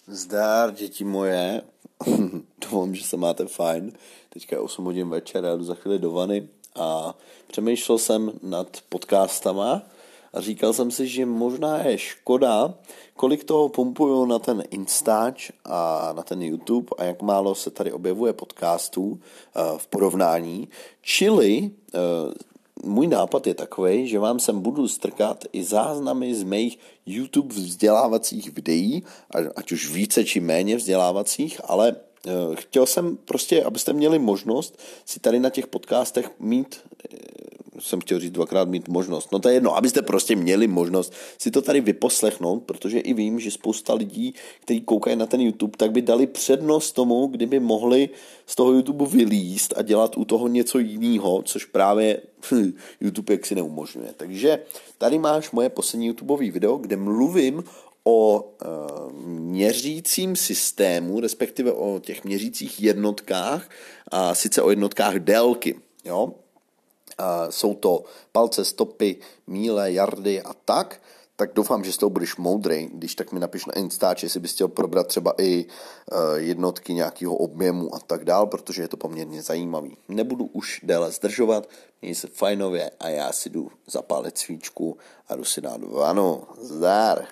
Zdar, děti moje. Doufám, že se máte fajn. Teďka je 8 hodin večer, já jdu za chvíli do vany a přemýšlel jsem nad podcastama a říkal jsem si, že možná je škoda, kolik toho pumpuju na ten Instač a na ten YouTube a jak málo se tady objevuje podcastů v porovnání. Čili můj nápad je takový, že vám sem budu strkat i záznamy z mých YouTube vzdělávacích videí, ať už více či méně vzdělávacích, ale chtěl jsem prostě, abyste měli možnost si tady na těch podcastech mít, jsem chtěl říct dvakrát mít možnost, no to je jedno, abyste prostě měli možnost si to tady vyposlechnout, protože i vím, že spousta lidí, kteří koukají na ten YouTube, tak by dali přednost tomu, kdyby mohli z toho YouTube vylízt a dělat u toho něco jiného, což právě YouTube jaksi neumožňuje. Takže tady máš moje poslední YouTubeové video, kde mluvím o měřícím systému, respektive o těch měřících jednotkách, a sice o jednotkách délky. Jo? Jsou to palce, stopy, míle, jardy a tak doufám, že z toho budeš moudrej. Když tak mi napiš na Instač, jestli bys chtěl probrat třeba i jednotky nějakého objemu a tak dál, protože je to poměrně zajímavý. Nebudu už déle zdržovat, měj se fajnově a já si jdu zapálit svíčku a jdu si dát vanu. Zdar!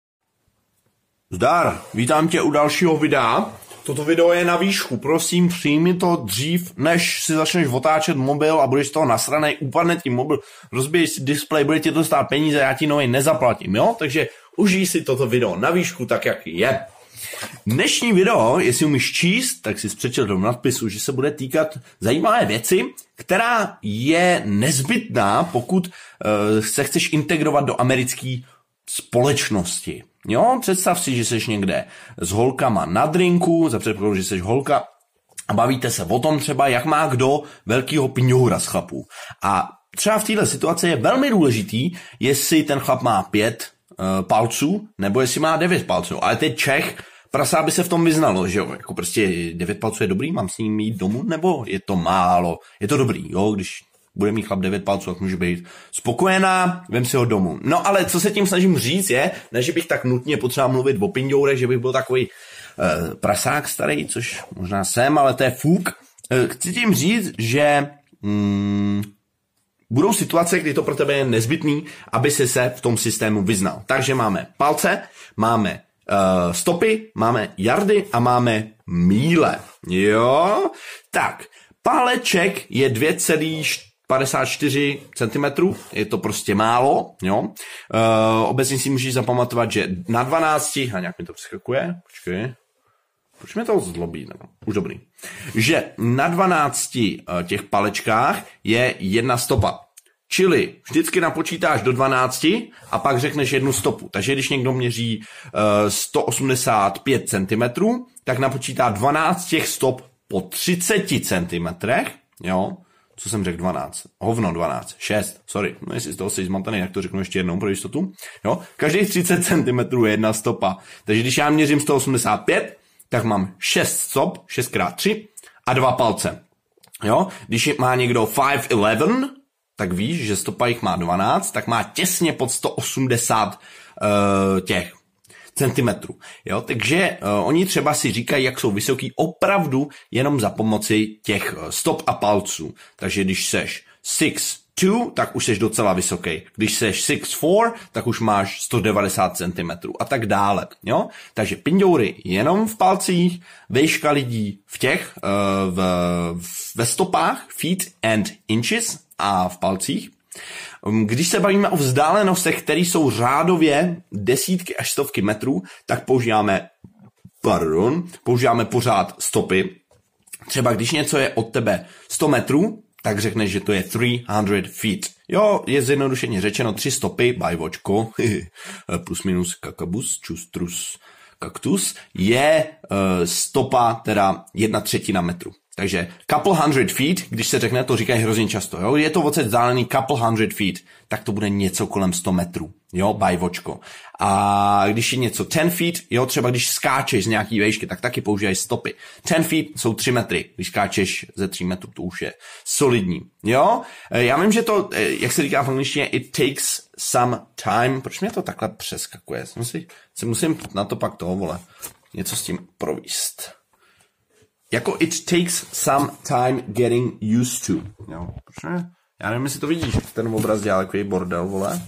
Zdar, vítám tě u dalšího videa. Toto video je na výšku, prosím přijmi to dřív, než si začneš otáčet mobil a budeš z toho nasranej, upadne ti mobil, rozbiješ si displej, bude ti to stát peníze, já ti nový nezaplatím, jo? Takže užij si toto video na výšku tak, jak je. Dnešní video, jestli umíš číst, tak si přečetl do nadpisu, že se bude týkat zajímavé věci, která je nezbytná, pokud se chceš integrovat do americké společnosti. Jo, představ si, že jsi někde s holkama na drinku, za předpokladu, že jsi holka a bavíte se o tom třeba, jak má kdo velkýho pindoura z chlapů. A třeba v této situaci je velmi důležitý, jestli ten chlap má 5 palců, nebo jestli má 9 palců. Ale teď Čech, prasa by se v tom vyznalo, že jo, jako prostě 9 palců je dobrý, mám s ním jít domů, nebo je to málo, je to dobrý, jo, když bude mít chlap 9 palců, tak může být spokojená, vem si ho domů. No ale co se tím snažím říct je, ne, že bych tak nutně potřeboval mluvit o pindourech, že bych byl takový prasák starý, což možná jsem, ale to je fuk. Chci tím říct, že budou situace, kdy to pro tebe je nezbytný, aby si se v tom systému vyznal. Takže máme palce, máme stopy, máme jardy a máme míle. Jo? Tak, páleček je 2,54 cm, je to prostě málo, jo. Obecně si můžeš zapamatovat, že na 12, a nějak mi to přeskakuje, počkej, proč mě to zlobí, nebo už dobrý, že na 12 těch palečkách je 1 stopa. Čili vždycky napočítáš do 12 a pak řekneš 1 stopu. Takže když někdo měří 185 cm, tak napočítá 12 těch stop po 30 cm, jo. Co jsem řekl 12? Hovno 12. 6. Sorry. No jestli z toho jsi zmatený, jak to řeknu ještě jednou pro jistotu. Jo? Každých 30 cm je 1 stopa. Takže když já měřím 185, tak mám 6 stop, 6x3 a 2 palce. Jo? Když má někdo 5'11", tak víš, že stopa jich má 12, tak má těsně pod 180 těch centimetrů. Jo? Takže oni třeba si říkají, jak jsou vysoký opravdu jenom za pomoci těch stop a palců. Takže když seš 6'2", tak už seš docela vysoký. Když seš 6'4", tak už máš 190 cm a tak dále. Jo? Takže pindoury jenom v palcích, výška lidí v těch, ve stopách, feet and inches a v palcích. Když se bavíme o vzdálenostech, které jsou řádově desítky až stovky metrů, tak používáme pořád stopy. Třeba když něco je od tebe 100 metrů, tak řekneš, že to je 300 feet. Jo, je zjednodušeně řečeno 3 stopy, bajvočko, plus minus kakabus, čustrus, kaktus, je stopa, teda 1/3 metru. Takže couple hundred feet, když se řekne, to říkají hrozně často, jo, je to odsaď vzdálený couple hundred feet, tak to bude něco kolem 100 metrů, jo, bajvočko. A když je něco 10 feet, jo, třeba když skáčeš z nějaký vejšky, tak taky používají stopy. 10 feet jsou 3 metry, když skáčeš ze 3 metrů, to už je solidní, jo. Já vím, že to, jak se říká v angličtině, it takes some time, proč mě to takhle přeskakuje, musím na to pak toho, vole. něco s tím províst. Jako it takes some time getting used to. Jo, protože já nevím, jestli to vidíš, ten obraz dělá takový bordel, vole.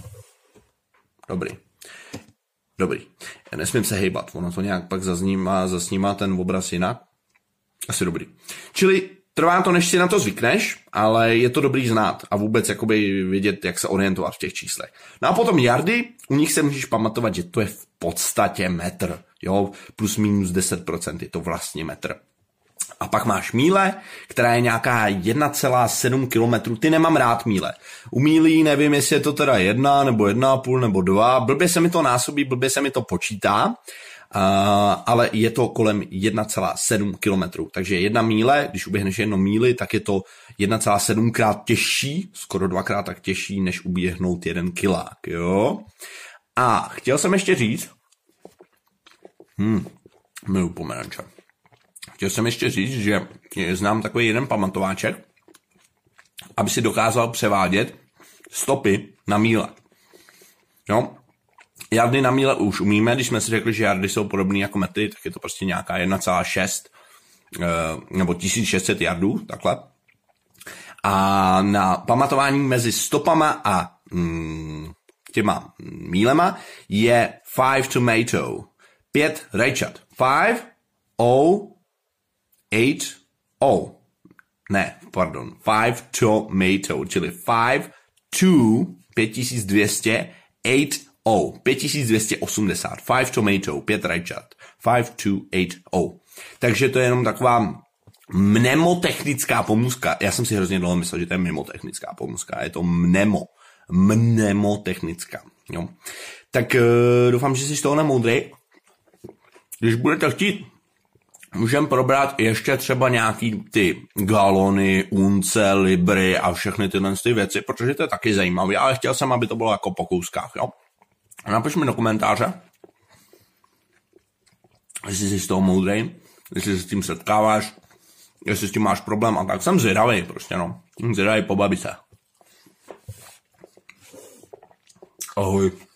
Dobrý. Já nesmím se hejbat, ono to nějak pak zasnímá ten obraz jinak. Asi dobrý. Čili trvá to, než si na to zvykneš, ale je to dobrý znát a vůbec jakoby vědět, jak se orientovat v těch číslech. No a potom yardy, u nich se můžeš pamatovat, že to je v podstatě metr, jo, plus minus 10%, je to vlastně metr. A pak máš míle, která je nějaká 1,7 kilometru. Ty nemám rád míle. U mílí nevím, jestli je to teda 1, nebo 1,5, nebo 2. Blbě se mi to násobí, blbě se mi to počítá. Ale je to kolem 1,7 kilometru. Takže 1 míle, když uběhneš 1 míli, tak je to 1,7 krát těžší, skoro 2krát tak těžší, než uběhnout 1 kilák, jo? A chtěl jsem ještě říct, miluji pomeranče. Chtěl jsem ještě říct, že znám takový jeden pamatováček, aby si dokázal převádět stopy na míle. Jo? Jardy na míle už umíme, když jsme si řekli, že jardy jsou podobný jako metry, tak je to prostě nějaká 1,6 nebo 1600 jardů, takhle. A na pamatování mezi stopama a těma mílema je 5 tomato, 5 rajčat. 5 tomato, čili 5 to 5200, 8 5280, 5 tomato, 5 rajčat, 5280. Takže to je jenom taková mnemotechnická pomůcka. Já jsem si hrozně dlouho myslel, že to je mnemotechnická pomůcka. Je to mnemotechnická. Jo. Tak doufám, že jsi z toho nemoudrej. Když budete chtít, můžeme probrat ještě třeba nějaký ty galony, unce, libry a všechny tyhle věci, protože to je taky zajímavé, ale chtěl jsem, aby to bylo jako po kouskách, jo. Napiš mi do komentáře, jestli jsi z toho moudrej, jestli se s tím setkáváš, jestli s tím máš problém a tak. Jsem zvědavý prostě, no. Zvědavý pobavit se. Ahoj.